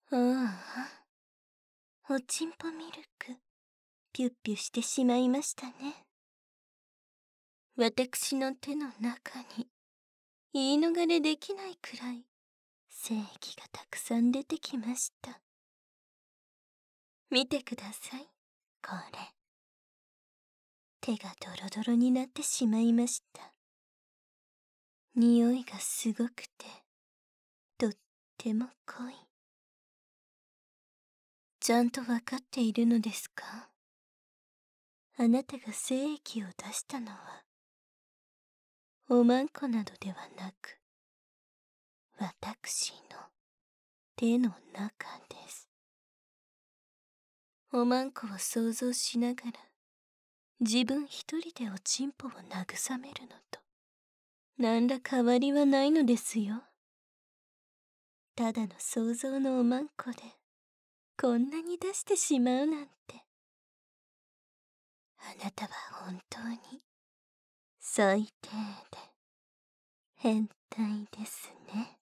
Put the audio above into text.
ああ、おちんぽミルク、ピュッピュしてしまいましたね。私の手の中に、言い逃れできないくらい、精液がたくさん出てきました。見てください、これ。手がドロドロになってしまいました。匂いがすごくて、とっても濃い。ちゃんとわかっているのですか？あなたが精液を出したのは、おまんこなどではなく、私の手の中です。おまんこを想像しながら、自分一人でおちんぽを慰めるのと、何ら変わりはないのですよ。ただの想像のおまんこで、こんなに出してしまうなんて。あなたは本当に、最低で、変態ですね。